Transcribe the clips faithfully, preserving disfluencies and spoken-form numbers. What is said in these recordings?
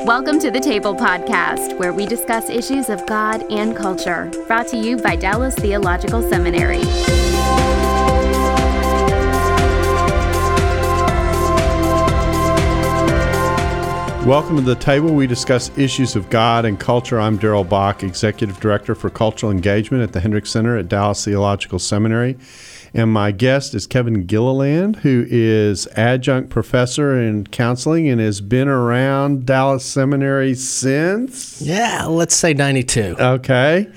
Welcome to the Table Podcast, where we discuss issues of God and culture, brought to you by Dallas Theological Seminary. Welcome to the Table. We discuss issues of God and culture. I'm Daryl Bach, Executive Director for Cultural Engagement at the Hendricks Center at Dallas Theological Seminary. And my guest is Kevin Gilliland, who is adjunct professor in counseling and has been around Dallas Seminary since? Yeah, let's say ninety-two. Okay.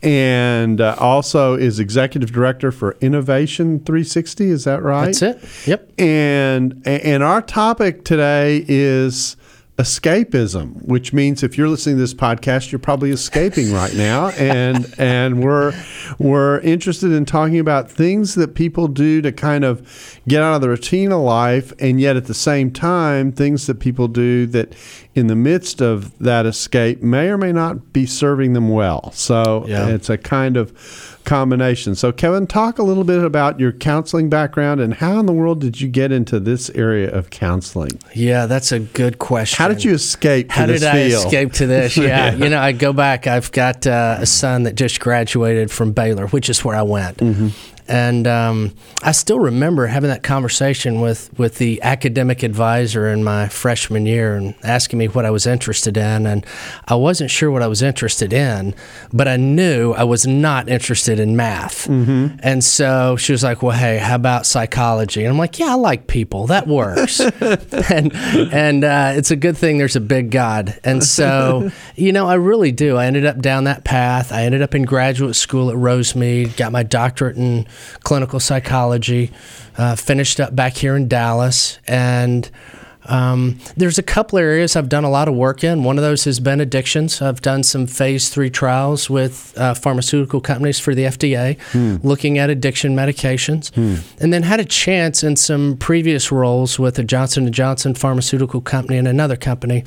And uh, also is executive director for Innovation three sixty. Is that right? That's it. Yep. And and our topic today is escapism, which means if you're listening to this podcast, you're probably escaping right now, and and we're we're interested in talking about things that people do to kind of get out of the routine of life, and yet at the same time, things that people do that in the midst of that escape may or may not be serving them well. So yeah. It's a kind of combination. So Kevin, talk a little bit about your counseling background and how in the world did you get into this area of counseling? Yeah, that's a good question. How did you escape to How this did I field? escape to this? Yeah, you know, I go back. I've got uh, a son that just graduated from Baylor, which is where I went. Mm-hmm. And um, I still remember having that conversation with, with the academic advisor in my freshman year and asking me what I was interested in. And I wasn't sure what I was interested in, but I knew I was not interested in math. Mm-hmm. And so she was like, well, hey, how about psychology? And I'm like, yeah, I like people. That works. and and uh, it's a good thing there's a big God. And so, you know, I really do. I ended up down that path. I ended up in graduate school at Rosemead, got my doctorate in clinical psychology, uh, finished up back here in Dallas, and um, there's a couple areas I've done a lot of work in. One of those has been addictions. I've done some phase three trials with uh, pharmaceutical companies for the F D A, hmm. looking at addiction medications, hmm. and then had a chance in some previous roles with a Johnson and Johnson pharmaceutical company and another company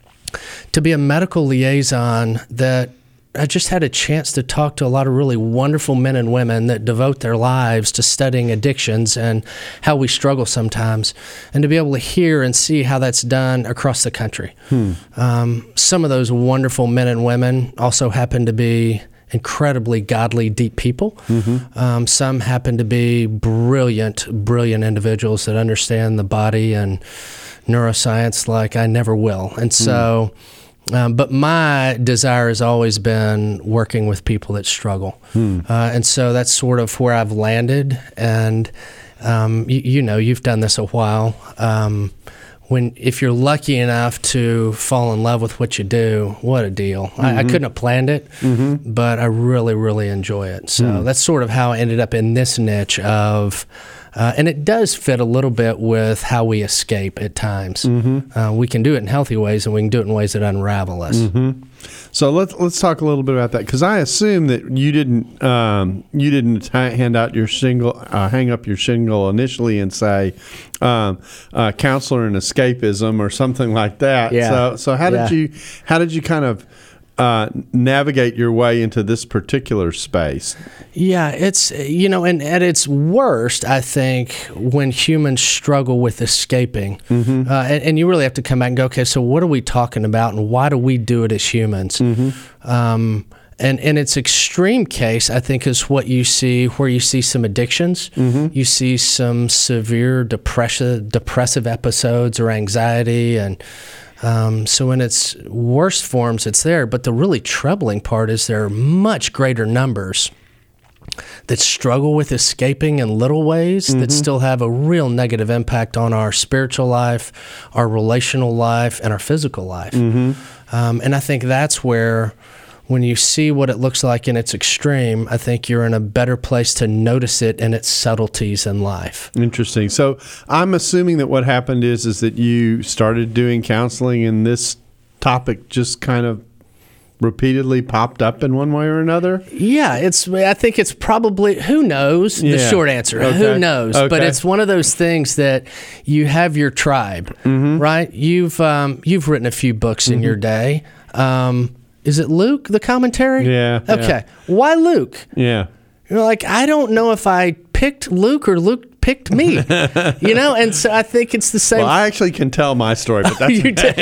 to be a medical liaison that I just had a chance to talk to a lot of really wonderful men and women that devote their lives to studying addictions and how we struggle sometimes, and to be able to hear and see how that's done across the country. Hmm. Um, some of those wonderful men and women also happen to be incredibly godly, deep people. Mm-hmm. Um, some happen to be brilliant, brilliant individuals that understand the body and neuroscience like I never will. And so... Hmm. Um, but my desire has always been working with people that struggle. Hmm. Uh, and so that's sort of where I've landed. And, um, you, you know, you've done this a while. Um, when if you're lucky enough to fall in love with what you do, what a deal. Mm-hmm. I, I couldn't have planned it, mm-hmm. but I really, really enjoy it. So mm. that's sort of how I ended up in this niche of... Uh, and it does fit a little bit with how we escape at times. Mm-hmm. Uh, we can do it in healthy ways, and we can do it in ways that unravel us. Mm-hmm. So let's let's talk a little bit about that, because I assume that you didn't um, you didn't t- hand out your shingle, uh, hang up your shingle initially and say um, uh, counselor in escapism or something like that. Yeah. So so how did yeah. you how did you kind of Uh, navigate your way into this particular space? Yeah, it's, you know, and at its worst, I think, when humans struggle with escaping, mm-hmm. uh, and, and you really have to come back and go, okay, so what are we talking about, and why do we do it as humans? Mm-hmm. Um, and in its extreme case, I think, is what you see, where you see some addictions, mm-hmm. you see some severe depressive, depressive episodes or anxiety, and Um, so in its worst forms, it's there. But the really troubling part is there are much greater numbers that struggle with escaping in little ways mm-hmm. that still have a real negative impact on our spiritual life, our relational life, and our physical life. Mm-hmm. Um, and I think that's where, when you see what it looks like in its extreme, I think you're in a better place to notice it in its subtleties in life. Interesting. So I'm assuming that what happened is is that you started doing counseling, and this topic just kind of repeatedly popped up in one way or another? Yeah, it's. I think it's probably, who knows, the yeah. short answer. Okay. Who knows? Okay. But it's one of those things that you have your tribe, mm-hmm. right? You've um, you've written a few books mm-hmm. in your day. Um, is it Luke, the commentary? Yeah. Okay. Yeah. Why Luke? Yeah. You're like, I don't know if I picked Luke or Luke picked me, you know? And so I think it's the same. Well, I actually can tell my story, but that's you did.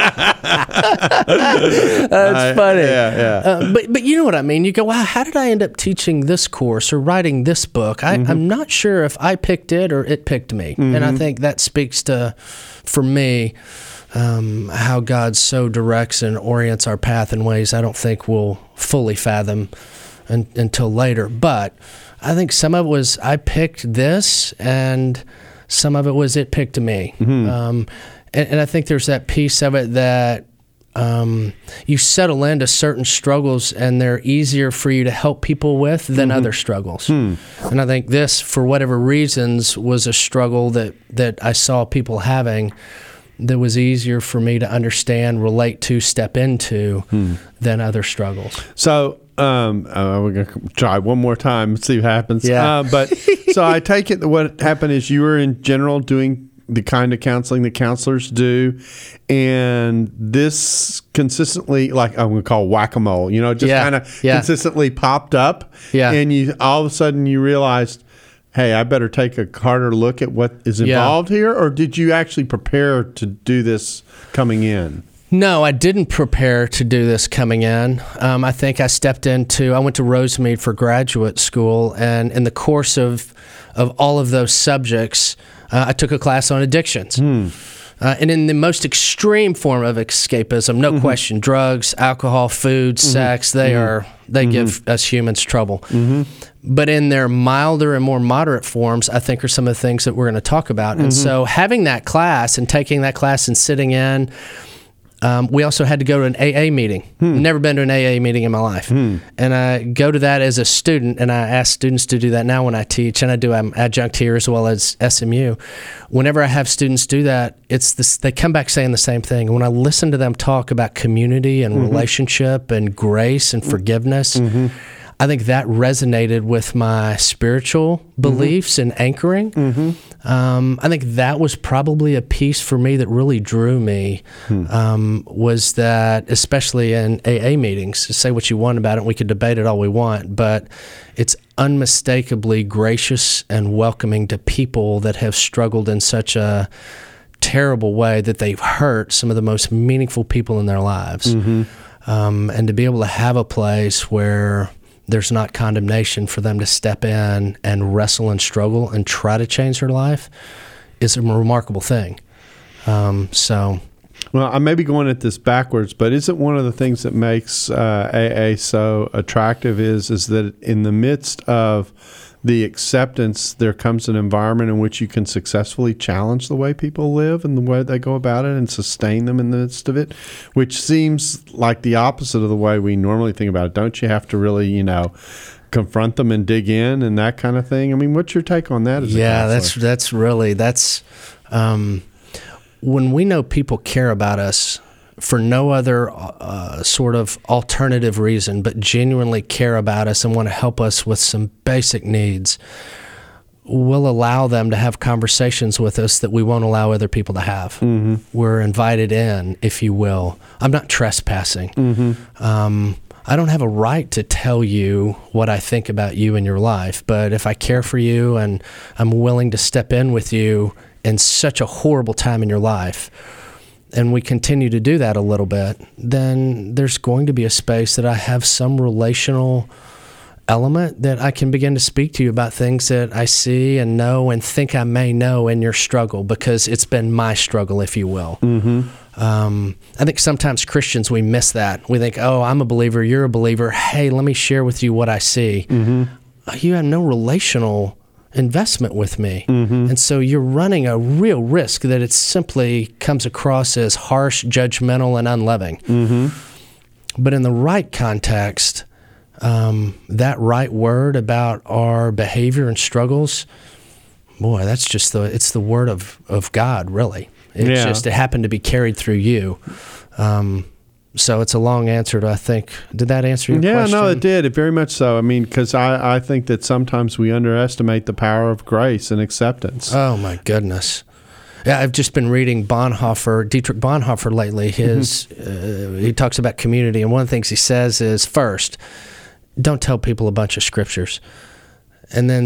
That's I, funny. Yeah, yeah. Uh, but but you know what I mean? You go, wow, how did I end up teaching this course or writing this book? I, mm-hmm. I'm not sure if I picked it or it picked me. Mm-hmm. And I think that speaks to, for me, um, how God so directs and orients our path in ways I don't think we'll fully fathom un- until later. But I think some of it was I picked this, and some of it was it picked me. Mm-hmm. Um, and, and I think there's that piece of it that um, you settle into certain struggles, and they're easier for you to help people with than mm-hmm. other struggles. Mm. And I think this, for whatever reasons, was a struggle that, that I saw people having that was easier for me to understand, relate to, step into mm. than other struggles. So um, uh, we're going to try one more time, see what happens. Yeah. Uh, but so I take it that what happened is you were in general doing the kind of counseling that counselors do, and this consistently, like I'm going to call whack-a-mole, you know, just yeah. kind of yeah. consistently popped up, yeah. and you all of a sudden you realized, hey, I better take a harder look at what is involved yeah. here, or did you actually prepare to do this coming in? No, I didn't prepare to do this coming in. Um, I think I stepped into, I went to Rosemead for graduate school, and in the course of, of all of those subjects, uh, I took a class on addictions. Hmm. Uh, and in the most extreme form of escapism, no mm-hmm. question, drugs, alcohol, food, mm-hmm. sex, they mm-hmm. are they mm-hmm. give us humans trouble. Mm-hmm. But in their milder and more moderate forms, I think are some of the things that we're going to talk about. Mm-hmm. And so having that class and taking that class and sitting in, Um, we also had to go to an A A meeting. Hmm. Never been to an A A meeting in my life. Hmm. And I go to that as a student, and I ask students to do that now when I teach, and I do. I'm adjunct here as well as S M U. Whenever I have students do that, it's this, they come back saying the same thing. When I listen to them talk about community and mm-hmm. relationship and grace and forgiveness, mm-hmm. I think that resonated with my spiritual beliefs mm-hmm. and anchoring. Mm-hmm. Um, I think that was probably a piece for me that really drew me, hmm. um, was that, especially in A A meetings, say what you want about it, we could debate it all we want, but it's unmistakably gracious and welcoming to people that have struggled in such a terrible way that they've hurt some of the most meaningful people in their lives. Mm-hmm. Um, and to be able to have a place where there's not condemnation for them to step in and wrestle and struggle and try to change their life is a remarkable thing. Um, so, well, I may be going at this backwards, but isn't one of the things that makes uh, A A so attractive is is that in the midst of the acceptance, there comes an environment in which you can successfully challenge the way people live and the way they go about it and sustain them in the midst of it, which seems like the opposite of the way we normally think about it. Don't you have to really, you know, confront them and dig in and that kind of thing? I mean, what's your take on that as a Yeah, counselor? that's that's really, that's, um, when we know people care about us for no other uh, sort of alternative reason, but genuinely care about us and want to help us with some basic needs, we'll allow them to have conversations with us that we won't allow other people to have. Mm-hmm. We're invited in, if you will. I'm not trespassing. Mm-hmm. Um, I don't have a right to tell you what I think about you and your life, but if I care for you and I'm willing to step in with you in such a horrible time in your life, and we continue to do that a little bit, then there's going to be a space that I have some relational element that I can begin to speak to you about things that I see and know and think I may know in your struggle, because it's been my struggle, if you will. Mm-hmm. Um, I think sometimes Christians, we miss that. We think, oh, I'm a believer, you're a believer. Hey, let me share with you what I see. Mm-hmm. You have no relational investment with me. Mm-hmm. And so you're running a real risk that it simply comes across as harsh, judgmental, and unloving. Mm-hmm. But in the right context, um, that right word about our behavior and struggles, boy, that's just the, it's the word of, of God, really. It's yeah. just, it happened to be carried through you. Um, So it's a long answer to, I think, did that answer your yeah, question? Yeah, no, it did. It very much so. I mean, because I, I think that sometimes we underestimate the power of grace and acceptance. Oh, my goodness. Yeah, I've just been reading Bonhoeffer, Dietrich Bonhoeffer lately. His mm-hmm. uh, he talks about community, and one of the things he says is, first, don't tell people a bunch of scriptures. And then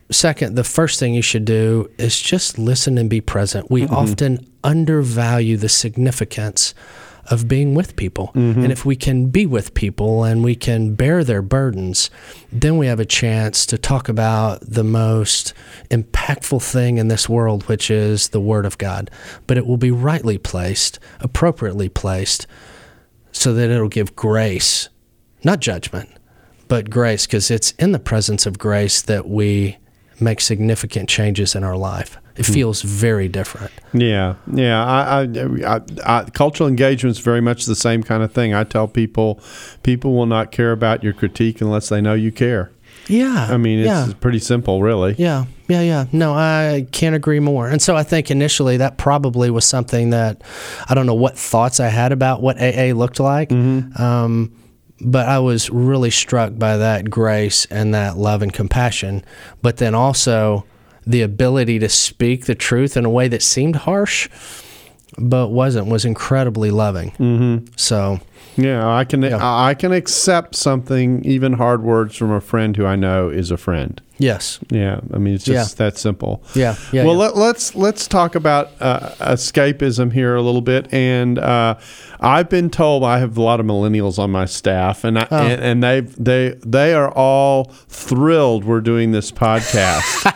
second, the first thing you should do is just listen and be present. We mm-hmm. often undervalue the significance of being with people. Mm-hmm. And if we can be with people and we can bear their burdens, then we have a chance to talk about the most impactful thing in this world, which is the Word of God. But it will be rightly placed, appropriately placed, so that it'll give grace, not judgment, but grace, because it's in the presence of grace that we make significant changes in our life. It feels very different. Yeah, yeah. I, I, I, I, cultural engagement is very much the same kind of thing. I tell people, people will not care about your critique unless they know you care. Yeah. I mean, it's yeah. pretty simple, really. Yeah, yeah, yeah. No, I can't agree more. And so I think initially that probably was something that, I don't know what thoughts I had about what A A looked like, mm-hmm. um, but I was really struck by that grace and that love and compassion, but then also the ability to speak the truth in a way that seemed harsh, but wasn't, was incredibly loving. Mm-hmm. So, yeah, I can yeah. I can accept something, even hard words from a friend who I know is a friend. Yes. Yeah, I mean, it's just yeah. that simple. Yeah. yeah well, yeah. Let, let's let's talk about uh, escapism here a little bit. And uh, I've been told, I have a lot of millennials on my staff, and I, oh. and, and they they they are all thrilled we're doing this podcast.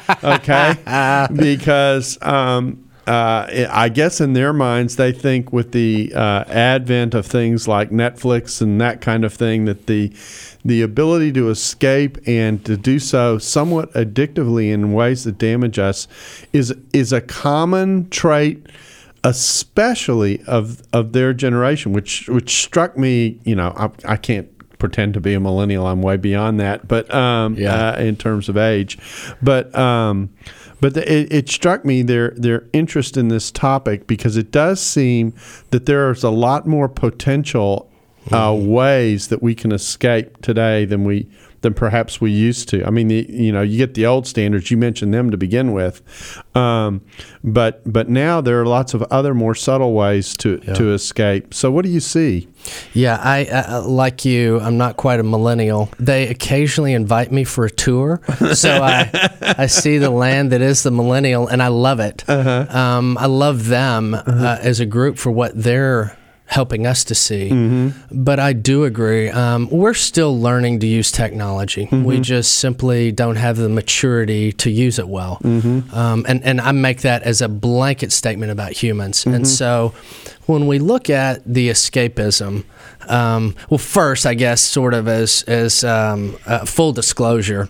Okay, because. Um, Uh, I guess in their minds, they think with the uh, advent of things like Netflix and that kind of thing, that the the ability to escape and to do so somewhat addictively in ways that damage us is is a common trait, especially of of their generation, which which struck me. You know, I, I can't pretend to be a millennial. I'm way beyond that, but um, yeah. uh, in terms of age, but. Um, But the, it, it struck me their their interest in this topic, because it does seem that there's a lot more potential uh, ways that we can escape today than we than perhaps we used to. I mean, the, you know, you get the old standards. You mentioned them to begin with, um, but but now there are lots of other more subtle ways to yeah. to escape. So, what do you see? Yeah, I uh, like you. I'm not quite a millennial. They occasionally invite me for a tour, so I I see the land that is the millennial, and I love it. Uh-huh. Um, I love them uh-huh. uh, as a group for what they're helping us to see. Mm-hmm. But I do agree. Um, we're still learning to use technology. Mm-hmm. We just simply don't have the maturity to use it well. Mm-hmm. Um, and, and I make that as a blanket statement about humans. Mm-hmm. And so when we look at the escapism, um, well, first, I guess, sort of as, as um, uh, full disclosure,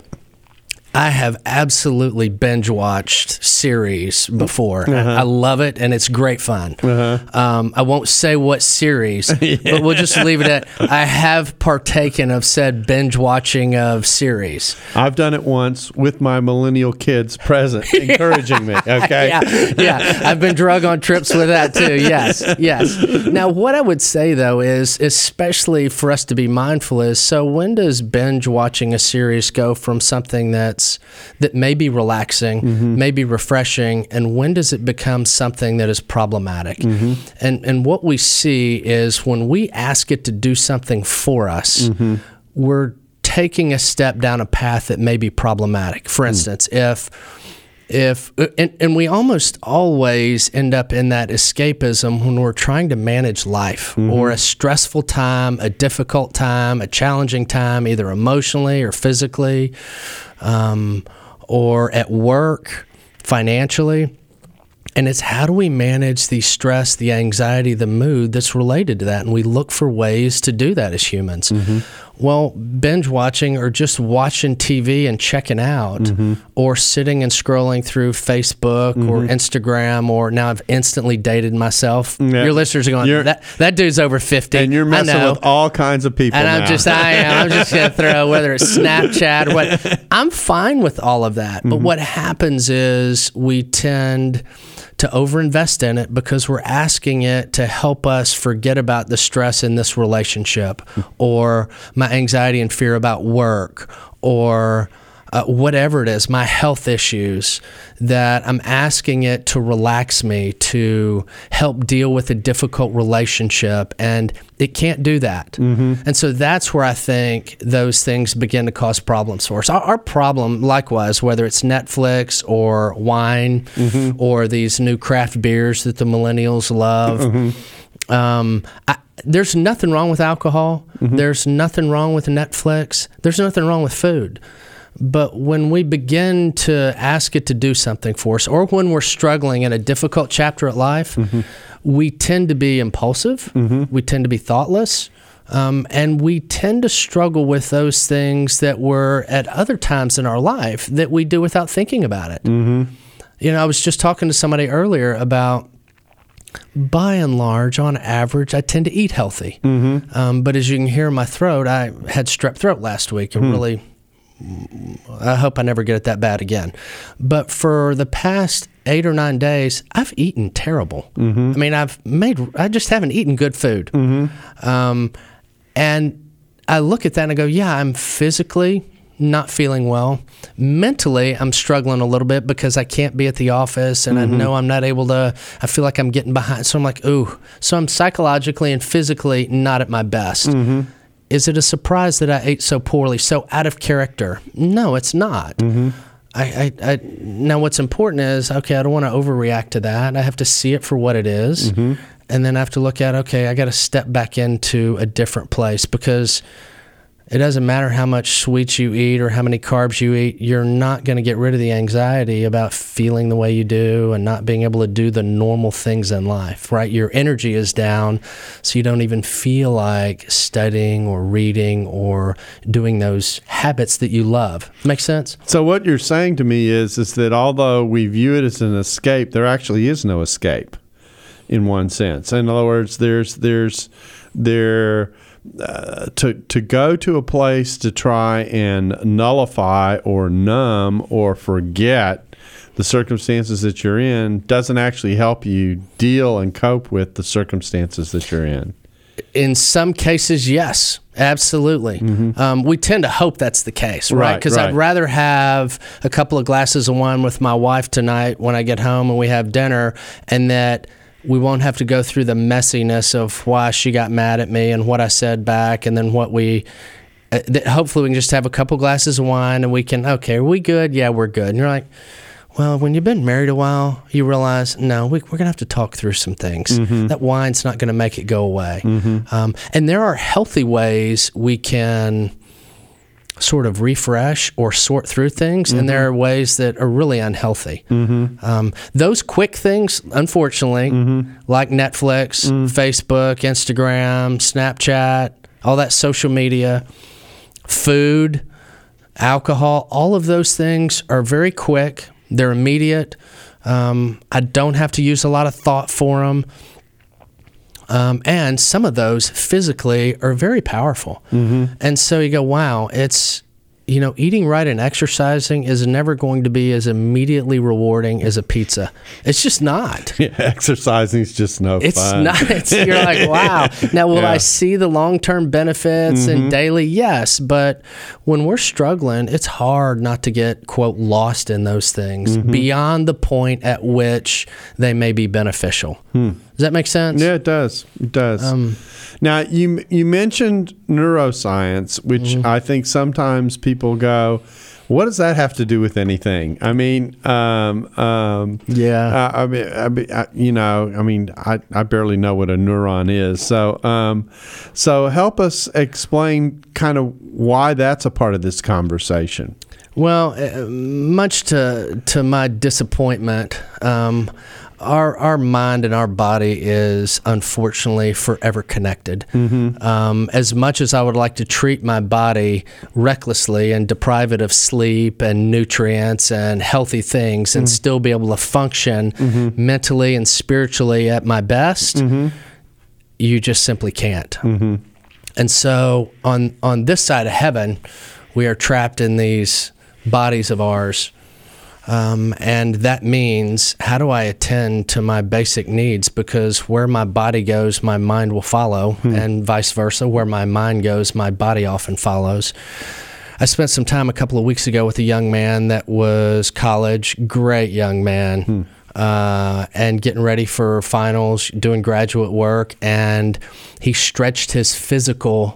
I have absolutely binge-watched series before. Uh-huh. I love it, and it's great fun. Uh-huh. Um, I won't say what series, yeah. but we'll just leave it at, I have partaken of said binge-watching of series. I've done it once with my millennial kids present, encouraging me, okay? Yeah, yeah. I've been drug on trips with that, too, yes, yes. Now, what I would say, though, is, especially for us to be mindful, is, so when does binge-watching a series go from something that's that may be relaxing, mm-hmm. may be refreshing, and when does it become something that is problematic? Mm-hmm. And and what we see is when we ask it to do something for us, mm-hmm. we're taking a step down a path that may be problematic. For instance, mm. if if and, and we almost always end up in that escapism when we're trying to manage life mm-hmm. or a stressful time, a difficult time, a challenging time, either emotionally or physically, um, or at work, financially. And it's how do we manage the stress, the anxiety, the mood that's related to that? And we look for ways to do that as humans. Mm-hmm. Well, binge watching or just watching T V and checking out mm-hmm. or sitting and scrolling through Facebook mm-hmm. or Instagram, or now I've instantly dated myself. Yeah. Your listeners are going, that, that dude's over fifty. And you're messing with all kinds of people And now. I'm just, I am. I'm just going to throw, whether it's Snapchat or what. I'm fine with all of that. But mm-hmm. what happens is we tend to overinvest in it because we're asking it to help us forget about the stress in this relationship or my anxiety and fear about work or uh, whatever it is, my health issues, that I'm asking it to relax me, to help deal with a difficult relationship, and it can't do that. Mm-hmm. And so that's where I think those things begin to cause problems for us. Our, our problem, likewise, whether it's Netflix or wine mm-hmm. or these new craft beers that the millennials love, mm-hmm. um, I, there's nothing wrong with alcohol. Mm-hmm. There's nothing wrong with Netflix. There's nothing wrong with food. But when we begin to ask it to do something for us, or when we're struggling in a difficult chapter at life, mm-hmm. we tend to be impulsive, mm-hmm. we tend to be thoughtless, um, and we tend to struggle with those things that were at other times in our life that we do without thinking about it. Mm-hmm. You know, I was just talking to somebody earlier about, by and large, on average, I tend to eat healthy. Mm-hmm. Um, but as you can hear in my throat, I had strep throat last week, and mm-hmm. really... I hope I never get it that bad again. But for the past eight or nine days, I've eaten terrible. Mm-hmm. I mean, I've made, I just haven't eaten good food. Mm-hmm. Um, and I look at that and I go, yeah, I'm physically not feeling well. Mentally, I'm struggling a little bit because I can't be at the office, and mm-hmm. I know I'm not able to, I feel like I'm getting behind. So I'm like, ooh. So I'm psychologically and physically not at my best. Mm-hmm. Is it a surprise that I ate so poorly, so out of character? No, it's not. Mm-hmm. I, I, I, now, what's important is, okay, I don't want to overreact to that. I have to see it for what it is, mm-hmm. and then I have to look at, okay, I got to step back into a different place, because it doesn't matter how much sweets you eat or how many carbs you eat. You're not going to get rid of the anxiety about feeling the way you do and not being able to do the normal things in life, right? Your energy is down, so you don't even feel like studying or reading or doing those habits that you love. Make sense? So what you're saying to me is, is that although we view it as an escape, there actually is no escape in one sense. In other words, there's, there's, there... Uh, to to go to a place to try and nullify or numb or forget the circumstances that you're in doesn't actually help you deal and cope with the circumstances that you're in. In some cases, yes, absolutely. Mm-hmm. Um, we tend to hope that's the case, right? Because right, right. I'd rather have a couple of glasses of wine with my wife tonight when I get home and we have dinner, and that we won't have to go through the messiness of why she got mad at me and what I said back, and then what we, uh, th- hopefully we can just have a couple glasses of wine and we can, okay, are we good? Yeah, we're good. And you're like, well, when you've been married a while, you realize, no, we, we're going to have to talk through some things. Mm-hmm. That wine's not going to make it go away. Mm-hmm. Um, and there are healthy ways we can sort of refresh or sort through things, mm-hmm. and there are ways that are really unhealthy. Mm-hmm. Um, those quick things, unfortunately, mm-hmm. like Netflix, mm-hmm. Facebook, Instagram, Snapchat, all that social media, food, alcohol, all of those things are very quick. They're immediate. Um, I don't have to use a lot of thought for them. Um, and some of those physically are very powerful. Mm-hmm. And so you go, wow, it's, you know, eating right and exercising is never going to be as immediately rewarding as a pizza. It's just not. Yeah, exercising is just no it's fun. It's not. It's, you're like, wow. Now, will yeah. I see the long-term benefits mm-hmm. and daily? Yes. But when we're struggling, it's hard not to get, quote, lost in those things mm-hmm. beyond the point at which they may be beneficial. Hmm. Does that make sense? Yeah, it does. It does. Um, now, you you mentioned neuroscience, which mm-hmm. I think sometimes people go, what does that have to do with anything? I mean, um, um, yeah. I, I mean, I, mean I, you know, I mean, I, I barely know what a neuron is. So, um, so help us explain kind of why that's a part of this conversation. Well, uh, much to to my disappointment, um, our our mind and our body is unfortunately forever connected. Mm-hmm. Um, as much as I would like to treat my body recklessly and deprive it of sleep and nutrients and healthy things, mm-hmm. and still be able to function mm-hmm. mentally and spiritually at my best, mm-hmm. you just simply can't. Mm-hmm. And so on on this side of heaven, we are trapped in these bodies of ours. Um, and that means, how do I attend to my basic needs? Because where my body goes, my mind will follow, hmm. and vice versa. Where my mind goes, my body often follows. I spent some time a couple of weeks ago with a young man that was college, great young man, hmm. uh, and getting ready for finals, doing graduate work, and he stretched his physical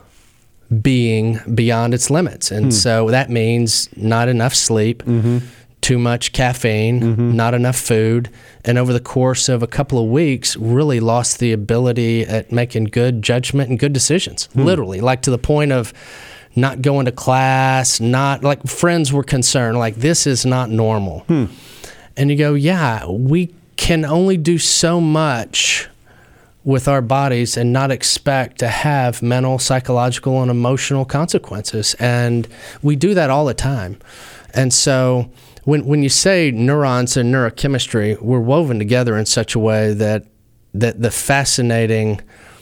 being beyond its limits. And hmm. so that means not enough sleep, mm-hmm. too much caffeine, mm-hmm. not enough food, and over the course of a couple of weeks, really lost the ability at making good judgment and good decisions, hmm. literally, like to the point of not going to class, not like friends were concerned, like this is not normal. Hmm. And you go, yeah, we can only do so much with our bodies and not expect to have mental, psychological, and emotional consequences. And we do that all the time. And so when when you say neurons and neurochemistry, we're woven together in such a way that that the fascinating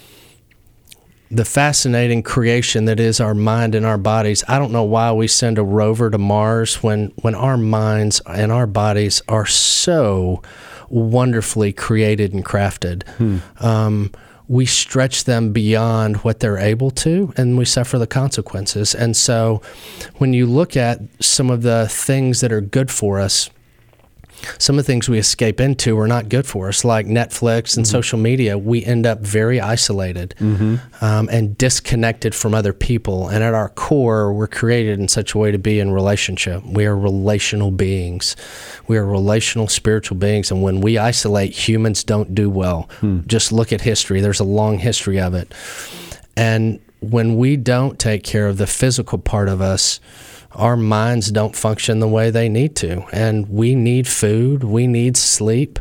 the fascinating creation that is our mind and our bodies. I don't know why we send a rover to Mars when when our minds and our bodies are so wonderfully created and crafted. Hmm. Um, we stretch them beyond what they're able to, and we suffer the consequences. And so when you look at some of the things that are good for us, some of the things we escape into are not good for us, like Netflix and mm-hmm. social media. We end up very isolated mm-hmm. um, and disconnected from other people. And at our core, we're created in such a way to be in relationship. We are relational beings. We are relational spiritual beings. And when we isolate, humans don't do well. Hmm. Just look at history. There's a long history of it. And when we don't take care of the physical part of us, our minds don't function the way they need to, and we need food, we need sleep.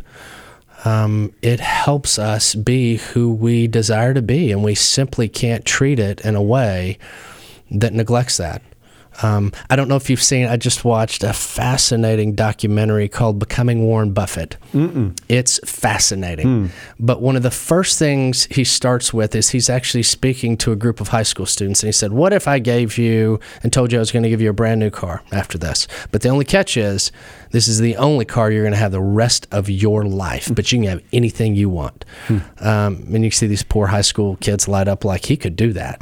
Um, it helps us be who we desire to be, and we simply can't treat it in a way that neglects that. Um, I don't know if you've seen, I just watched a fascinating documentary called Becoming Warren Buffett. Mm-mm. It's fascinating. Mm. But one of the first things he starts with is he's actually speaking to a group of high school students. And he said, what if I gave you and told you I was going to give you a brand new car after this? But the only catch is, this is the only car you're going to have the rest of your life, but you can have anything you want. Hmm. Um, and you see these poor high school kids light up like he could do that.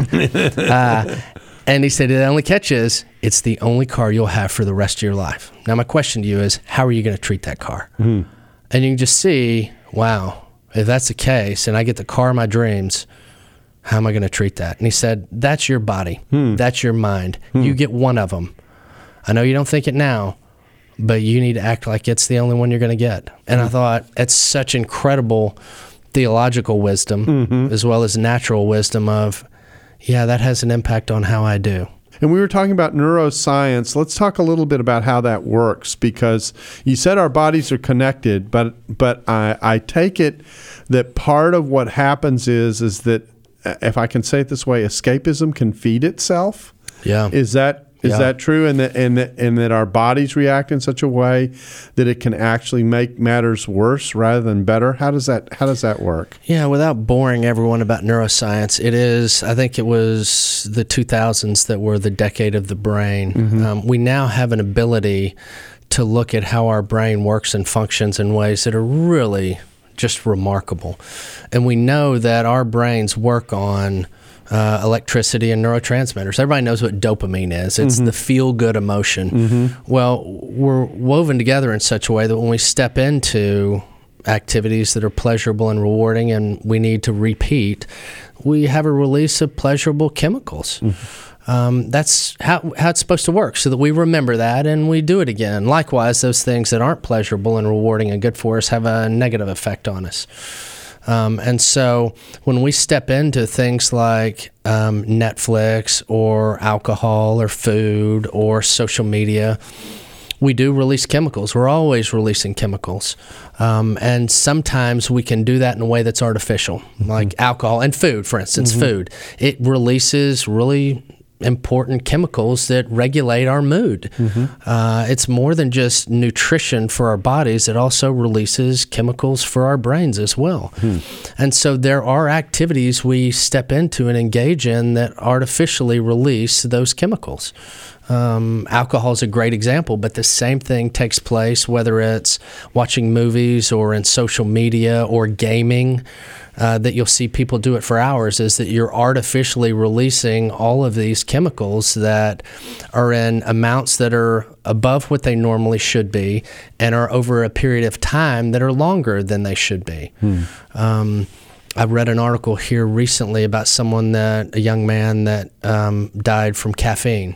uh, And he said, the only catch is, it's the only car you'll have for the rest of your life. Now, my question to you is, how are you going to treat that car? Mm. And you can just see, wow, if that's the case, and I get the car of my dreams, how am I going to treat that? And he said, that's your body. Mm. That's your mind. Mm. You get one of them. I know you don't think it now, but you need to act like it's the only one you're going to get. And mm. I thought, it's such incredible theological wisdom, mm-hmm. as well as natural wisdom of, yeah, that has an impact on how I do. And we were talking about neuroscience. Let's talk a little bit about how that works, because you said our bodies are connected, but but I, I take it that part of what happens is is that, if I can say it this way, escapism can feed itself. Yeah. Is that is yeah. that true? And that and that and that our bodies react in such a way that it can actually make matters worse rather than better? How does that how does that work? Yeah, without boring everyone about neuroscience, it is, I think it was the two thousands that were the decade of the brain. Mm-hmm. Um, we now have an ability to look at how our brain works and functions in ways that are really just remarkable. And we know that our brains work on Uh, electricity and neurotransmitters. Everybody knows what dopamine is. It's mm-hmm. the feel-good emotion. Mm-hmm. Well, we're woven together in such a way that when we step into activities that are pleasurable and rewarding and we need to repeat, we have a release of pleasurable chemicals. Mm-hmm. Um, that's how, how it's supposed to work, so that we remember that and we do it again. Likewise, those things that aren't pleasurable and rewarding and good for us have a negative effect on us. Um, and so when we step into things like um, Netflix or alcohol or food or social media, we do release chemicals. We're always releasing chemicals. Um, and sometimes we can do that in a way that's artificial, mm-hmm. like alcohol and food, for instance, mm-hmm. food. It releases really important chemicals that regulate our mood. Mm-hmm. Uh, it's more than just nutrition for our bodies. It also releases chemicals for our brains as well. Mm. And so there are activities we step into and engage in that artificially release those chemicals. Um, alcohol is a great example, but the same thing takes place whether it's watching movies or in social media or gaming. uh, that you'll see people do it for hours is that you're artificially releasing all of these chemicals that are in amounts that are above what they normally should be and are over a period of time that are longer than they should be. Hmm. Um, I read an article here recently about someone that, a young man that um, died from caffeine.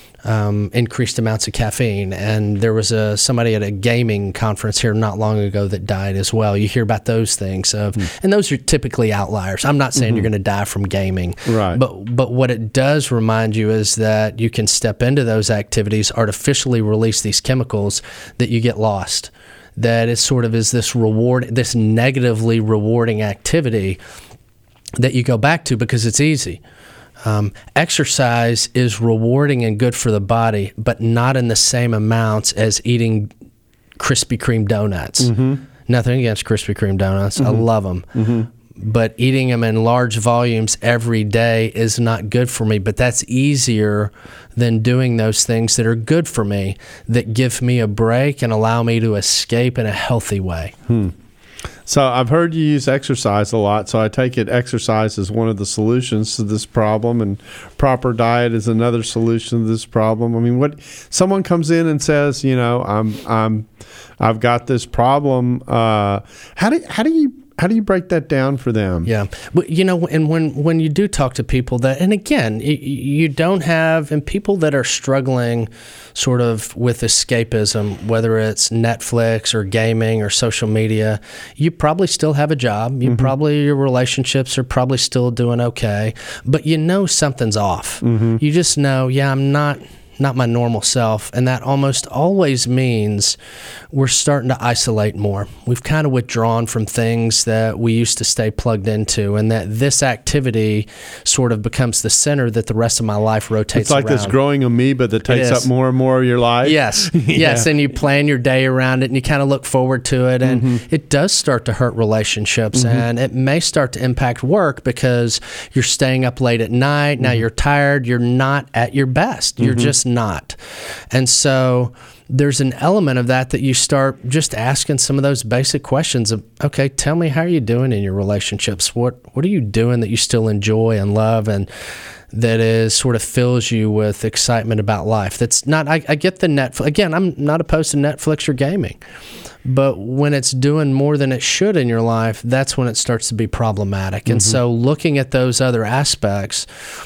Um, increased amounts of caffeine, and there was a somebody at a gaming conference here not long ago that died as well. You hear about those things, of, mm. and those are typically outliers. I'm not saying mm-hmm. you're going to die from gaming, right? But but what it does remind you is that you can step into those activities, artificially release these chemicals, that you get lost. That it sort of is this reward, this negatively rewarding activity that you go back to because it's easy. Um, exercise is rewarding and good for the body, but not in the same amounts as eating Krispy Kreme donuts. Mm-hmm. Nothing against Krispy Kreme donuts. Mm-hmm. I love them. Mm-hmm. But eating them in large volumes every day is not good for me. But that's easier than doing those things that are good for me, that give me a break and allow me to escape in a healthy way. Hmm. So I've heard you use exercise a lot, so I take it exercise is one of the solutions to this problem, and proper diet is another solution to this problem. I mean, what someone comes in and says, you know, I'm, I'm, I've got this problem. Uh, how do how do you How do you break that down for them? Yeah. But, you know, and when, when you do talk to people that, and again, you don't have, and people that are struggling sort of with escapism, whether it's Netflix or gaming or social media, you probably still have a job. You mm-hmm. probably, your relationships are probably still doing okay, but you know something's off. Mm-hmm. You just know, yeah, I'm not... not my normal self, and that almost always means we're starting to isolate more. We've kind of withdrawn from things that we used to stay plugged into, and that this activity sort of becomes the center that the rest of my life rotates It's like around. This growing amoeba that takes up more and more of your life. Yes, yeah. yes, and you plan your day around it, and you kind of look forward to it, and mm-hmm. it does start to hurt relationships, mm-hmm. and it may start to impact work because you're staying up late at night, mm-hmm. now you're tired, you're not at your best, you're mm-hmm. just not. And so there's an element of that that you start just asking some of those basic questions of, okay, tell me, how are you doing in your relationships? What what are you doing that you still enjoy and love, and that is sort of fills you with excitement about life? That's not, I, I get the Netflix, again, I'm not opposed to Netflix or gaming, but when it's doing more than it should in your life, that's when it starts to be problematic. Mm-hmm. And so looking at those other aspects,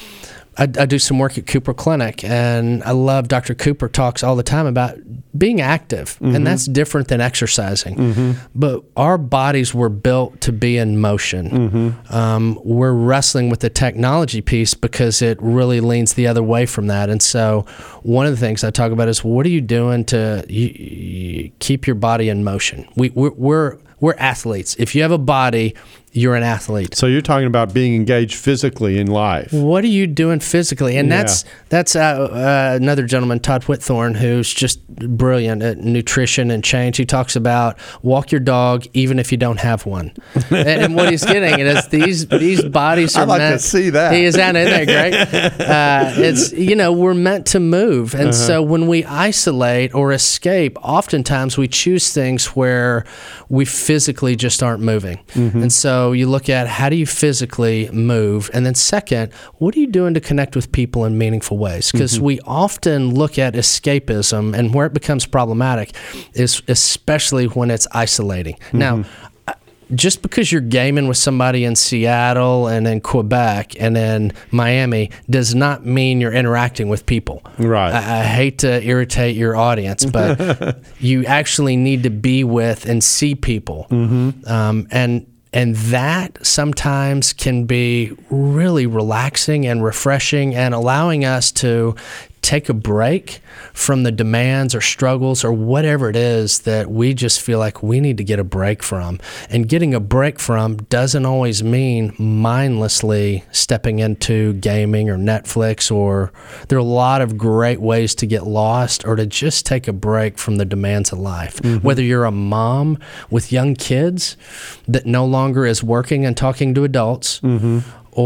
I, I do some work at Cooper Clinic, and I love Doctor Cooper talks all the time about being active, mm-hmm. and that's different than exercising. Mm-hmm. But our bodies were built to be in motion. Mm-hmm. Um, we're wrestling with the technology piece because it really leans the other way from that. And so one of the things I talk about is, what are you doing to you, you keep your body in motion? We, we're, we're We're athletes. If you have a body, you're an athlete. So you're talking about being engaged physically in life. What are you doing physically? And yeah. that's that's uh, uh, another gentleman, Todd Whitthorne, who's just brilliant at nutrition and change. He talks about walk your dog even if you don't have one. and, and what he's getting at is these these bodies are I'd like meant, to see that. He is down in there, great. Uh, it's, you know, we're meant to move. And uh-huh. so when we isolate or escape, oftentimes we choose things where we physically just aren't moving. Mm-hmm. And so you look at, how do you physically move? And then second, what are you doing to connect with people in meaningful ways? Because mm-hmm. we often look at escapism, and where it becomes problematic is especially when it's isolating. Mm-hmm. Now, just because you're gaming with somebody in Seattle and in Quebec and in Miami does not mean you're interacting with people. Right. I, I hate to irritate your audience, but you actually need to be with and see people. Mm-hmm. Um, and and that sometimes can be really relaxing and refreshing and allowing us to take a break from the demands or struggles or whatever it is that we just feel like we need to get a break from. And getting a break from doesn't always mean mindlessly stepping into gaming or Netflix, or there are a lot of great ways to get lost or to just take a break from the demands of life. Mm-hmm. Whether you're a mom with young kids that no longer is working and talking to adults, mm-hmm.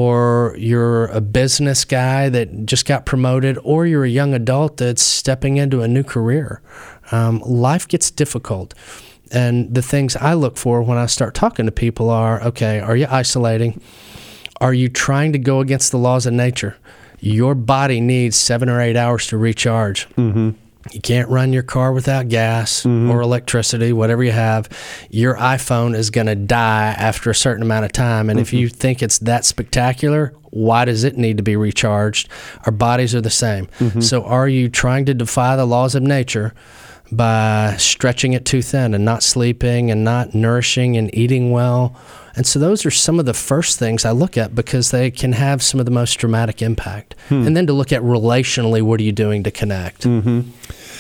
or you're a business guy that just got promoted, or you're a young adult that's stepping into a new career. Um, life gets difficult. And the things I look for when I start talking to people are, okay, are you isolating? Are you trying to go against the laws of nature? Your body needs seven or eight hours to recharge. Mm-hmm. You can't run your car without gas mm-hmm. or electricity, whatever you have. Your iPhone is going to die after a certain amount of time. And mm-hmm. if you think it's that spectacular, why does it need to be recharged? Our bodies are the same. Mm-hmm. So are you trying to defy the laws of nature by stretching it too thin and not sleeping and not nourishing and eating well? And so those are some of the first things I look at because they can have some of the most dramatic impact. Hmm. And then to look at relationally, what are you doing to connect? Mm-hmm.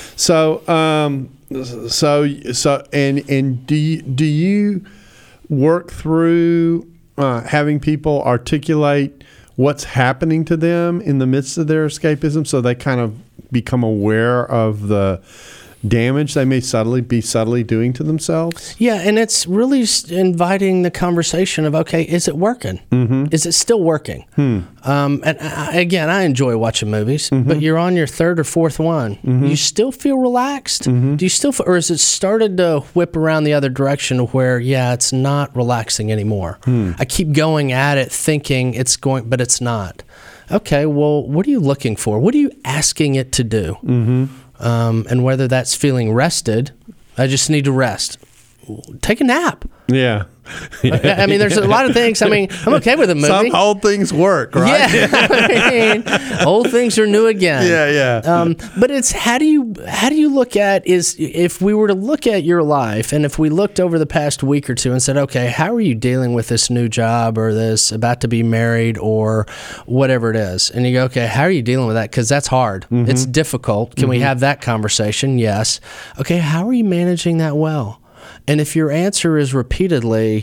So, um, so, so, and and do you, do you work through uh, having people articulate what's happening to them in the midst of their escapism, so they kind of become aware of the damage they may subtly be subtly doing to themselves? Yeah, and it's really inviting the conversation of, okay, is it working? Mm-hmm. Is it still working? Hmm. Um, and I, again, I enjoy watching movies, mm-hmm. but you're on your third or fourth one. Mm-hmm. You still feel relaxed? Mm-hmm. Do you still, feel, or has it started to whip around the other direction where, yeah, it's not relaxing anymore? Hmm. I keep going at it thinking it's going, but it's not. Okay, well, what are you looking for? What are you asking it to do? Mm-hmm. Um, and whether that's feeling rested, I just need to rest. Take a nap. Yeah. I, I mean, there's a lot of things. I mean, I'm okay with a movie. Some old things work, right? Yeah. I mean, old things are new again. Yeah, yeah. Um, but it's how do you how do you look at is if we were to look at your life, and if we looked over the past week or two and said, okay, how are you dealing with this new job or this about to be married or whatever it is, and you go, okay, how are you dealing with that? Because that's hard. Mm-hmm. It's difficult. Can mm-hmm. we have that conversation? Yes. Okay, how are you managing that well? And if your answer is repeatedly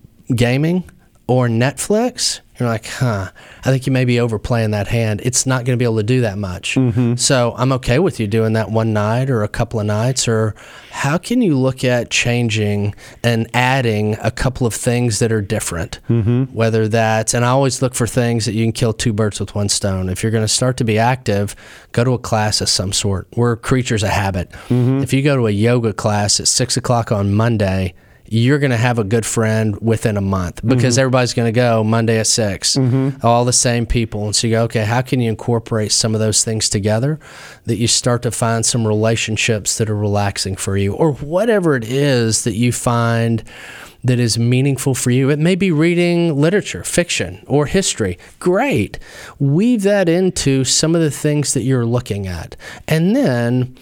gaming or Netflix, you're like, huh, I think you may be overplaying that hand. It's not going to be able to do that much. Mm-hmm. So I'm okay with you doing that one night or a couple of nights. Or how can you look at changing and adding a couple of things that are different? Mm-hmm. Whether that's, and I always look for things that you can kill two birds with one stone. If you're going to start to be active, go to a class of some sort. We're creatures of habit. Mm-hmm. If you go to a yoga class at six o'clock on Monday, you're going to have a good friend within a month because mm-hmm. everybody's going to go Monday at six, mm-hmm. all the same people. And so you go, okay, how can you incorporate some of those things together that you start to find some relationships that are relaxing for you, or whatever it is that you find that is meaningful for you. It may be reading literature, fiction, or history. Great. Weave that into some of the things that you're looking at. And then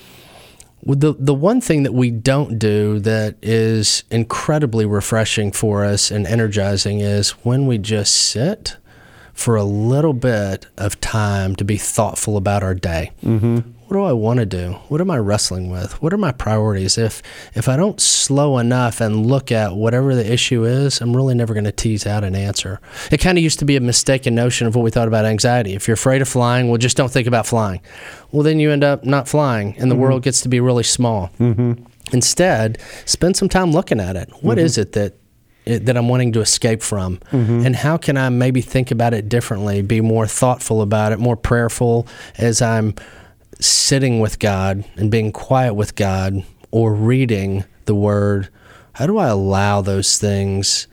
The the one thing that we don't do that is incredibly refreshing for us and energizing is when we just sit for a little bit of time to be thoughtful about our day. Mm-hmm. What do I want to do? What am I wrestling with? What are my priorities? If if I don't slow enough and look at whatever the issue is, I'm really never going to tease out an answer. It kind of used to be a mistaken notion of what we thought about anxiety. If you're afraid of flying, well, just don't think about flying. Well, then you end up not flying, and the mm-hmm. world gets to be really small. Mm-hmm. Instead, spend some time looking at it. What mm-hmm. is it that It, that I'm wanting to escape from, mm-hmm. and how can I maybe think about it differently, be more thoughtful about it, more prayerful as I'm sitting with God and being quiet with God or reading the Word? How do I allow those things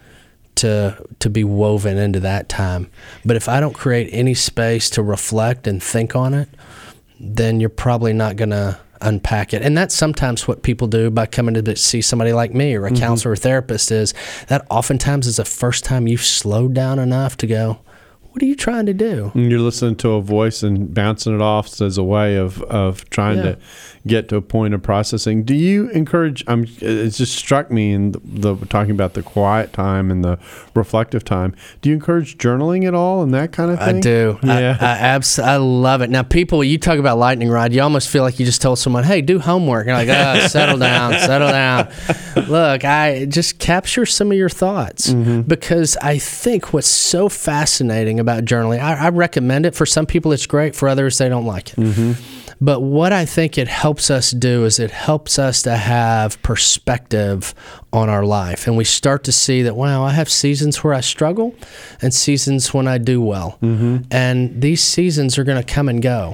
to to be woven into that time? But if I don't create any space to reflect and think on it, then you're probably not going to unpack it. And that's sometimes what people do by coming to see somebody like me or a mm-hmm. counselor or therapist, is that oftentimes is the first time you've slowed down enough to go, what are you trying to do? And you're listening to a voice and bouncing it off as a way of, of trying yeah. to get to a point of processing. Do you encourage, um, it just struck me in the, the talking about the quiet time and the reflective time, do you encourage journaling at all and that kind of thing? I do. Yeah. I, I, abs- I love it. Now, people, you talk about lightning rod, you almost feel like you just told someone, hey, do homework. And you're like, oh, settle down, settle down. Look, I just capture some of your thoughts mm-hmm. because I think what's so fascinating about journaling, I, I recommend it. For some people, it's great. For others, they don't like it. Mm-hmm. But what I think it helps us do is it helps us to have perspective on our life. And we start to see that, wow, I have seasons where I struggle and seasons when I do well. Mm-hmm. And these seasons are going to come and go.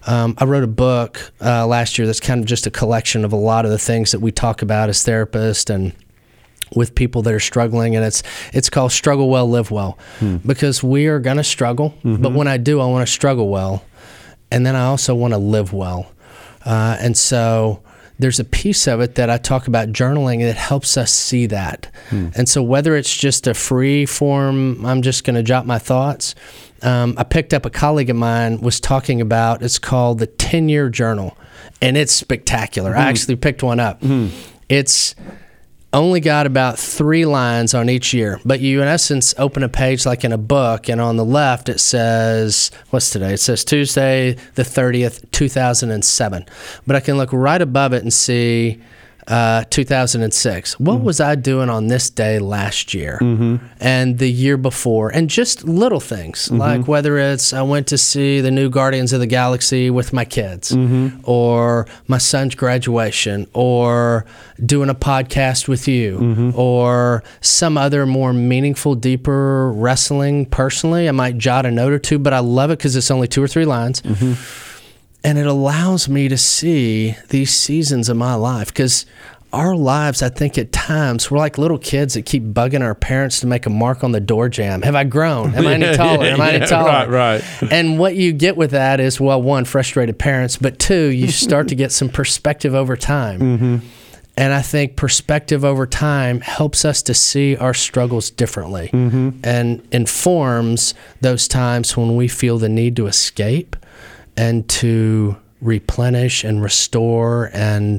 Um, I wrote a book uh, last year that's kind of just a collection of a lot of the things that we talk about as therapists and with people that are struggling, and it's it's called Struggle Well, Live Well, hmm. because we are going to struggle, mm-hmm. but when I do, I want to struggle well, and then I also want to live well. Uh, and so there's a piece of it that I talk about journaling that helps us see that. Hmm. And so whether it's just a free form, I'm just going to jot my thoughts, um, I picked up a colleague of mine was talking about, it's called the ten-year journal, and it's spectacular. Hmm. I actually picked one up. Hmm. It's only got about three lines on each year, but you in essence open a page like in a book, and on the left it says, what's today? It says Tuesday the thirtieth, two thousand seven. But I can look right above it and see uh, two thousand six. What mm-hmm. was I doing on this day last year mm-hmm. and the year before? And just little things, mm-hmm. like whether it's I went to see the new Guardians of the Galaxy with my kids, mm-hmm. or my son's graduation, or doing a podcast with you, mm-hmm. or some other more meaningful, deeper wrestling personally. I might jot a note or two, but I love it because it's only two or three lines. Mm-hmm. And it allows me to see these seasons of my life, because our lives, I think at times, we're like little kids that keep bugging our parents to make a mark on the door jamb. Have I grown? Am I any taller? Am I any taller? Right, right. And what you get with that is, well, one, frustrated parents, but two, you start to get some perspective over time. Mm-hmm. And I think perspective over time helps us to see our struggles differently, mm-hmm. and informs those times when we feel the need to escape and to replenish and restore, and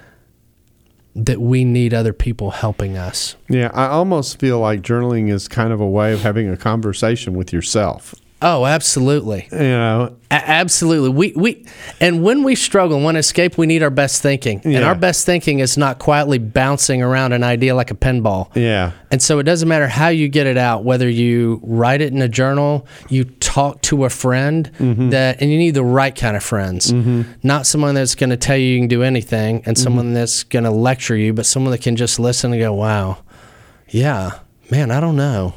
that we need other people helping us. Yeah, I almost feel like journaling is kind of a way of having a conversation with yourself. Oh, absolutely. You know, a- absolutely. We we and when we struggle and want to escape, we need our best thinking. Yeah. And our best thinking is not quietly bouncing around an idea like a pinball. Yeah. And so it doesn't matter how you get it out, whether you write it in a journal, you talk to a friend, mm-hmm. that, and you need the right kind of friends. Mm-hmm. Not someone that's going to tell you you can do anything, and mm-hmm. someone that's going to lecture you, but someone that can just listen and go, wow, yeah, man, I don't know.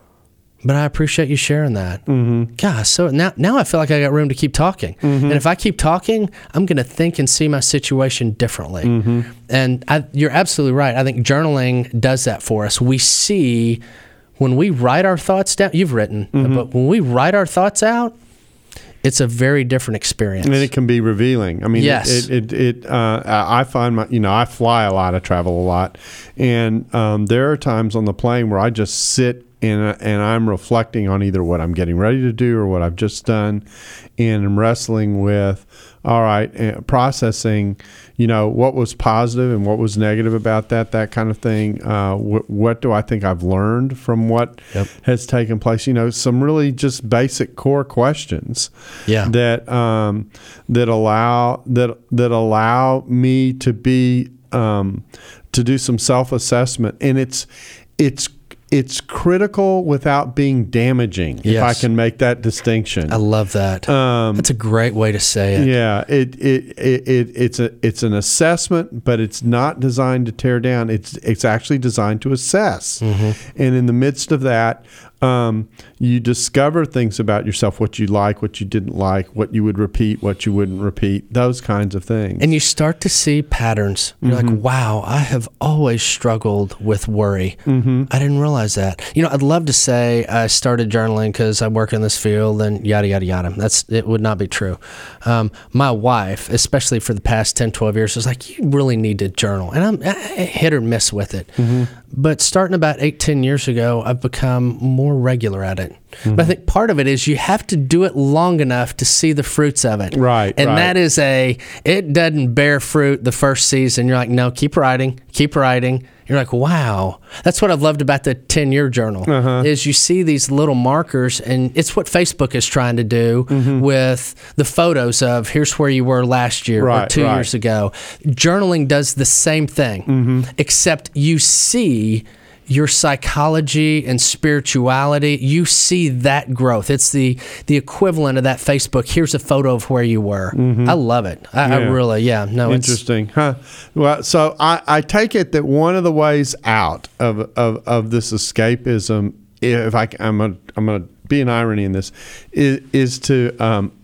But I appreciate you sharing that. Mm-hmm. Gosh, so now now I feel like I got room to keep talking. Mm-hmm. And if I keep talking, I'm going to think and see my situation differently. Mm-hmm. And I, you're absolutely right. I think journaling does that for us. We see when we write our thoughts down, you've written, mm-hmm. but when we write our thoughts out, it's a very different experience. And it can be revealing. I mean, yes. it, it, it, it uh, I find my, you know, I fly a lot, I travel a lot. And um, there are times on the plane where I just sit And, and I'm reflecting on either what I'm getting ready to do or what I've just done, and I'm wrestling with, all right, uh, processing, you know, what was positive and what was negative about that, that kind of thing. Uh, wh- what do I think I've learned from what yep. has taken place? You know, some really just basic core questions yeah. that um, that allow that that allow me to be um, to do some self-assessment, and it's it's. It's critical without being damaging, yes. if I can make that distinction. I love that. Um, That's a great way to say it. Yeah, it, it it it it's a it's an assessment, but it's not designed to tear down. It's it's actually designed to assess. Mm-hmm. And in the midst of that, um, you discover things about yourself, what you like, what you didn't like, what you would repeat, what you wouldn't repeat, those kinds of things. And you start to see patterns. You're mm-hmm. like, wow, I have always struggled with worry. Mm-hmm. I didn't realize that. You know, I'd love to say I started journaling because I work in this field and yada, yada, yada. That's, it would not be true. Um, my wife, especially for the past ten, twelve years, was like, you really need to journal. And I'm I hit or miss with it. Mm-hmm. But starting about eight, ten years ago, I've become more regular at it. Mm-hmm. But I think part of it is you have to do it long enough to see the fruits of it. Right. And right. that is a, it doesn't bear fruit the first season. You're like, no, keep writing, keep writing. You're like, wow. That's what I've loved about the ten-year journal, uh-huh. is you see these little markers, and it's what Facebook is trying to do mm-hmm. with the photos of here's where you were last year right, or two right. years ago. Journaling does the same thing, mm-hmm. except you see your psychology and spirituality, you see that growth. It's the the equivalent of that Facebook. Here's a photo of where you were. Mm-hmm. I love it. I, yeah. I really, yeah. No, interesting, it's, huh? Well, so I, I take it that one of the ways out of of, of this escapism, if I I'm a, I'm gonna be an irony in this, is is to um,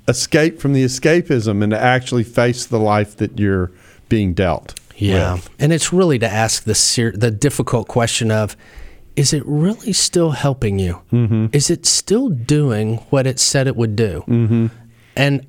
escape from the escapism and to actually face the life that you're being dealt. Yeah. with. And it's really to ask the ser- the difficult question of, is it really still helping you? Mm-hmm. Is it still doing what it said it would do? Mm-hmm. And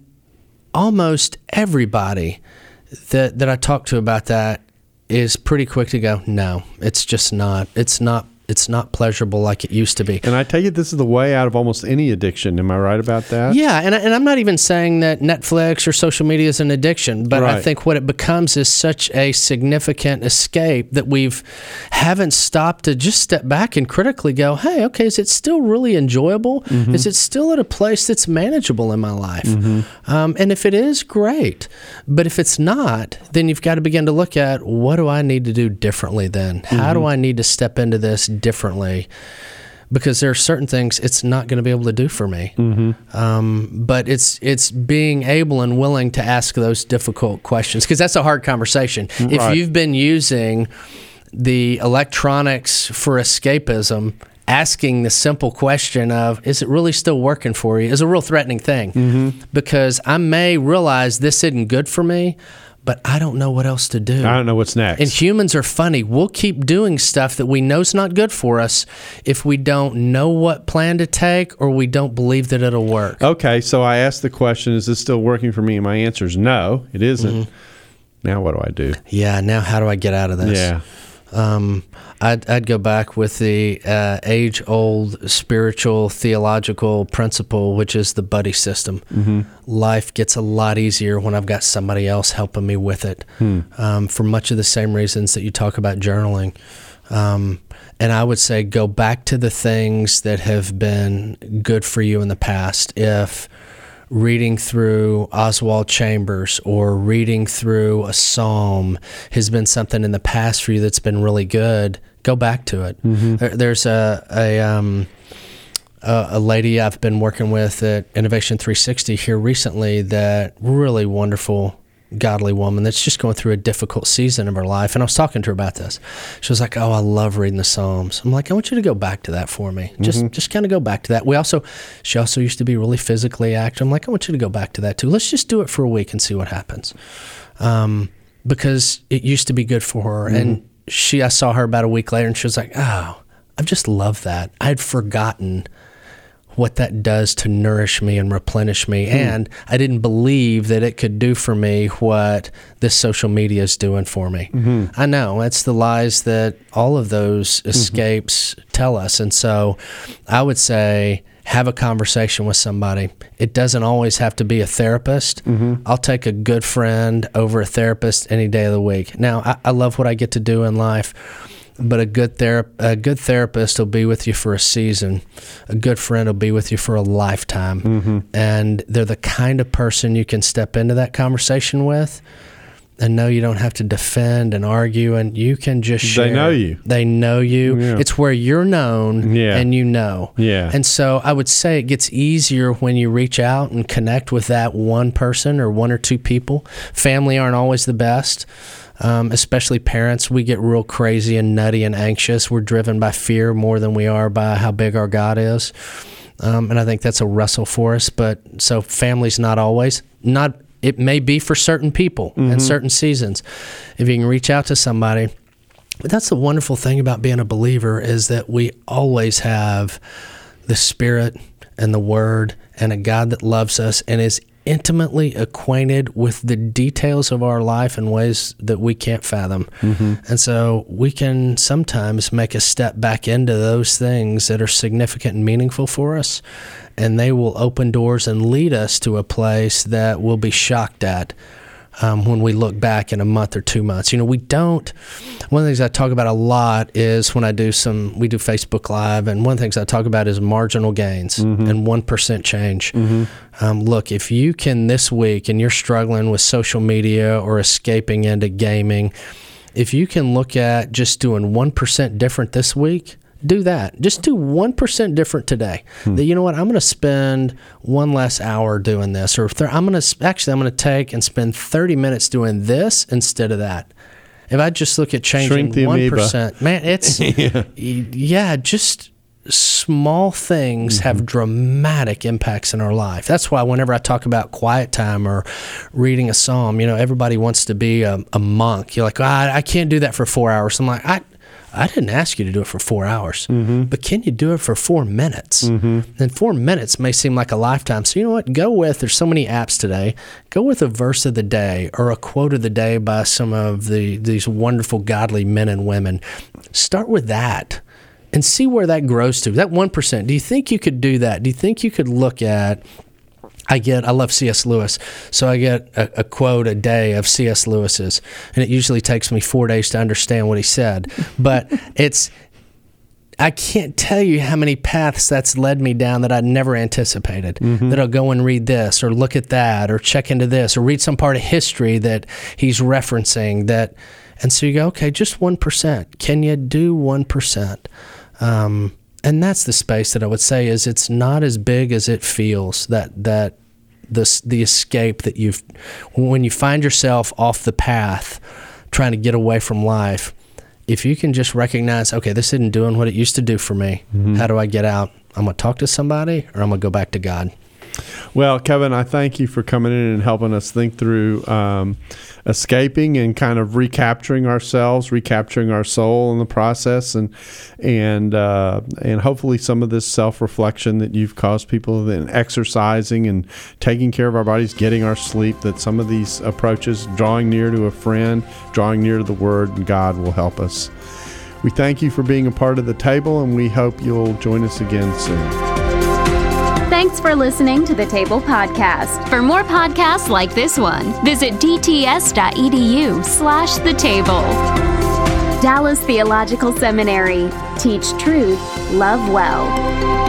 almost everybody that that I talk to about that is pretty quick to go, no, it's just not. It's not. It's not pleasurable like it used to be. And I take it this is the way out of almost any addiction. Am I right about that? Yeah, and, and I'm not even saying that Netflix or social media is an addiction, but Right. I think what it becomes is such a significant escape that we've haven't stopped to just step back and critically go, hey, okay, is it still really enjoyable? Mm-hmm. Is it still at a place that's manageable in my life? Mm-hmm. Um, and if it is, great. But if it's not, then you've got to begin to look at, what do I need to do differently then? Mm-hmm. How do I need to step into this differently, because there are certain things it's not going to be able to do for me. Mm-hmm. Um, but it's it's being able and willing to ask those difficult questions, because that's a hard conversation. Right. If you've been using the electronics for escapism, asking the simple question of, is it really still working for you, is a real threatening thing. Mm-hmm. Because I may realize this isn't good for me, but I don't know what else to do. I don't know what's next. And humans are funny. We'll keep doing stuff that we know is not good for us if we don't know what plan to take or we don't believe that it'll work. Okay, so I asked the question, is this still working for me? And my answer is no, it isn't. Mm-hmm. Now what do I do? Yeah, now how do I get out of this? Yeah. Um, I'd, I'd go back with the uh, age-old spiritual theological principle, which is the buddy system. Mm-hmm. Life gets a lot easier when I've got somebody else helping me with it, hmm. um, for much of the same reasons that you talk about journaling. Um, and I would say go back to the things that have been good for you in the past. If reading through Oswald Chambers or reading through a psalm has been something in the past for you that's been really good, go back to it. Mm-hmm. There, there's a a, um, a a lady I've been working with at Innovation three sixty here recently, that really wonderful, godly woman that's just going through a difficult season of her life. And I was talking to her about this. She was like, oh, I love reading the Psalms. I'm like, I want you to go back to that for me. Just mm-hmm. just kind of go back to that. We also, she also used to be really physically active. I'm like, I want you to go back to that too. Let's just do it for a week and see what happens. Um, because it used to be good for her. Mm-hmm. And she, I saw her about a week later and she was like, oh, I just love that. I'd forgotten what that does to nourish me and replenish me. Mm. And I didn't believe that it could do for me what this social media is doing for me. Mm-hmm. I know, that's the lies that all of those escapes mm-hmm. tell us. And so I would say, have a conversation with somebody. It doesn't always have to be a therapist. Mm-hmm. I'll take a good friend over a therapist any day of the week. Now, I, I love what I get to do in life, but a good ther- a good therapist will be with you for a season. A good friend will be with you for a lifetime. Mm-hmm. And they're the kind of person you can step into that conversation with and know you don't have to defend and argue, and you can just share. They know you. They know you. Yeah. It's where you're known yeah. and you know. Yeah. And so I would say it gets easier when you reach out and connect with that one person or one or two people. Family aren't always the best. Um, especially parents, we get real crazy and nutty and anxious. We're driven by fear more than we are by how big our God is. Um, and I think that's a wrestle for us. But so family's not always. Not. It may be for certain people mm-hmm. and certain seasons. If you can reach out to somebody. But that's the wonderful thing about being a believer, is that we always have the Spirit and the Word and a God that loves us and is intimately acquainted with the details of our life in ways that we can't fathom. Mm-hmm. And so we can sometimes make a step back into those things that are significant and meaningful for us, and they will open doors and lead us to a place that we'll be shocked at um, when we look back in a month or two months. You know, we don't, one of the things I talk about a lot is when I do some, we do Facebook Live, and one of the things I talk about is marginal gains mm-hmm. and one percent change. Mm-hmm. Um, look, if you can this week, and you're struggling with social media or escaping into gaming, if you can look at just doing one percent different this week, do that. Just do one percent different today. Hmm. That, you know what, I'm going to spend one less hour doing this. Or if I'm going to, actually, I'm going to take and spend thirty minutes doing this instead of that. If I just look at changing one percent, man, it's, yeah. yeah, just small things mm-hmm. have dramatic impacts in our life. That's why whenever I talk about quiet time or reading a psalm, you know, everybody wants to be a, a monk. You're like, oh, I, I can't do that for four hours. I'm like, I I didn't ask you to do it for four hours, mm-hmm. but can you do it for four minutes? Mm-hmm. And four minutes may seem like a lifetime. So you know what? Go with, there's so many apps today, go with a verse of the day or a quote of the day by some of the these wonderful godly men and women. Start with that and see where that grows to. That one percent, do you think you could do that? Do you think you could look at, I get, I love C S Lewis, so I get a, a quote a day of C S Lewis's, and it usually takes me four days to understand what he said. But it's, I can't tell you how many paths that's led me down that I never anticipated. Mm-hmm. That I'll go and read this, or look at that, or check into this, or read some part of history that he's referencing. That, and so you go, okay, just one percent. Can you do one percent? Um, And that's the space that I would say is it's not as big as it feels, that that the, the escape that you've, when you find yourself off the path trying to get away from life, if you can just recognize, okay, this isn't doing what it used to do for me. Mm-hmm. How do I get out? I'm going to talk to somebody, or I'm going to go back to God. Well, Kevin, I thank you for coming in and helping us think through um, escaping and kind of recapturing ourselves, recapturing our soul in the process, and and uh, and hopefully some of this self-reflection that you've caused people in exercising and taking care of our bodies, getting our sleep, that some of these approaches, drawing near to a friend, drawing near to the Word and God, will help us. We thank you for being a part of the table, and we hope you'll join us again soon. Thanks for listening to the Table Podcast. For more podcasts like this one, visit dts.edu slash the table. Dallas Theological Seminary. Teach truth, love well.